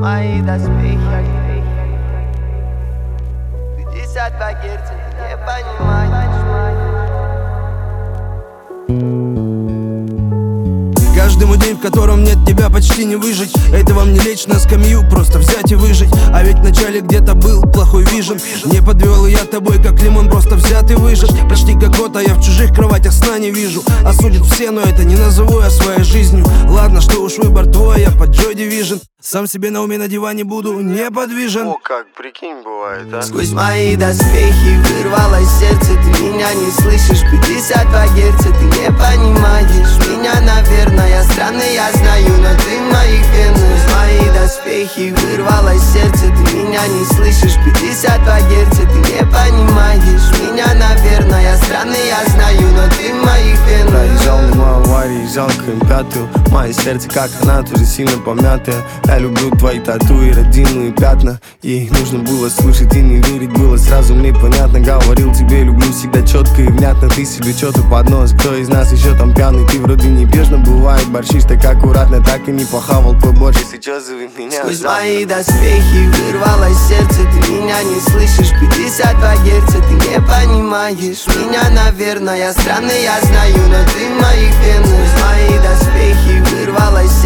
мои доспехи. 52 герца, ты не понимаешь. Каждый мой день, в котором нет тебя, почти не выжить. Это вам не лечь на скамью, просто взять и выжить. А ведь вначале где-то был плохой вижен. Не подвел я тобой, как лимон, просто взят и выжат. Почти как год, а я в чужих кроватях сна не вижу. Осудят все, но это не назову я своей жизнью. Ладно, что уж выбор твой, я под Joy Division. Сам себе на уме на диване буду неподвижен. О, как, прикинь, бывает, а? Сквозь мои доспехи вырвалось сердце. Ты меня не слышишь, 52 герца. Ты не понимаешь меня, наверное. Я странный, я знаю, но ты в моих венах. Сквозь мои доспехи вырвалось сердце. Ты меня не слышишь, 52 герца. Ты не понимаешь меня, наверное. Я странный, я знаю, но ты в моих венах. Проезжал мимо аварии, жалко им пятую. Мое сердце, как она, тоже сильно помятая. Я люблю твои тату и родимые пятна. Ей нужно было слушать и не верить, было сразу мне понятно. Говорил тебе, люблю всегда четко и внятно. Ты себе что-то под нос, кто из нас еще там пьяный? Ты вроде небежно бывает, борщишь так аккуратно. Так и не похавал твой борщ, если что, зови меня. Сквозь мои доспехи вырвалось сердце. Ты меня не слышишь, 52 герца. Ты не понимаешь меня, наверное. Я странный, я знаю, но ты в моих венах. Сквозь мои доспехи вырвалось сердце.